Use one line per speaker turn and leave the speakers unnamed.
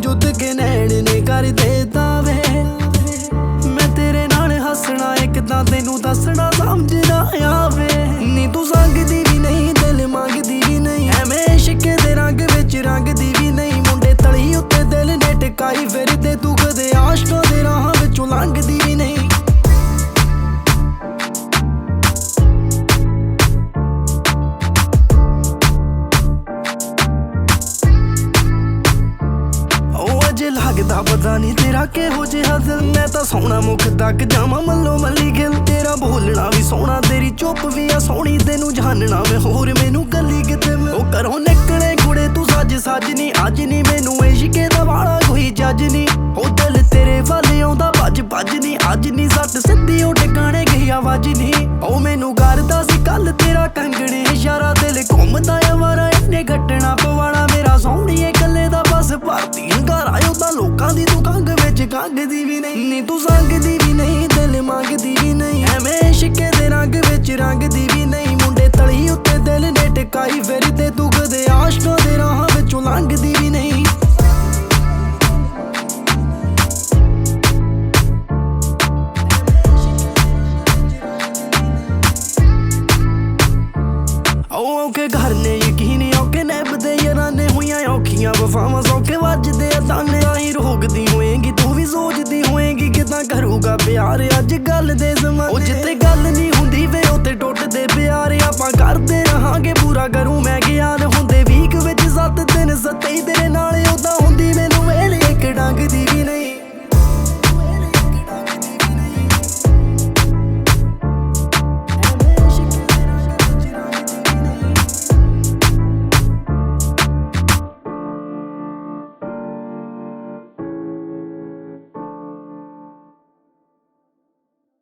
चुत के नैन ने कर देता वे मैं तेरे नाल हसना किदां तेनू दसना समझ ना आवे नी तू संगदी भी नहीं दिल मंगदी भी नहीं एवें इश्क दे रंग विच रंगदी भी नहीं मुंडे तली उत्ते दिल ने टिकाई फिरदे तू कदे आशकां दे राह विचों लंघदी भी नहीं लगदा पता नहीं तेरा किहो जिहा दिल मैं तां सोहना मुख तक जावां मल्लो मल्ली गिल तेरा बोलना भी सोहना तेरी चुप भी आ सोहनी तेनू जानना मैं होर मैनू गल्ली किते ओ घरों निकले कुड़े तू सज सजनी अज नी मैनू इश्के दा वाला कोई जज नी ओ दिल तेरे वल आउंदा भज भज नी अज नी सट सिद्धी ओ टिकाणे गई आवाज नी ओ मैनू करदा सी कल तेरा कंगणे इशारा दिल घुमदा आवारा इन्ने घटना पवाना मेरा सोहणीए कल्ले दा बस भारती घर आयो तां लोकां दी तू कंग विच कंगदी भी नहीं नी तू संगदी भी नहीं दिल मंगदी भी नहीं एवें इश्के दे रंग विच रंगदी भी नहीं मुंडे तली उत्ते दिल ने टिकाई फिरदे तू कदे आशकां दे राह विचों लंघदी भी नहीं औखे घर ने यकीन औखे नैबदे याराने हुईयां औखियां वफावां सौखे वजदे ताने आई रोकदी होएगी तू भी सोचदी होएगी किदां करूगा प्यार अज गल दे समा ओ जिते गल नहीं हुंदी वे उत्ते टुटदे प्यार आपां करदे रहांगे पूरा करूं मैं ख्याल हुंदे वीक विच 7 दिन 27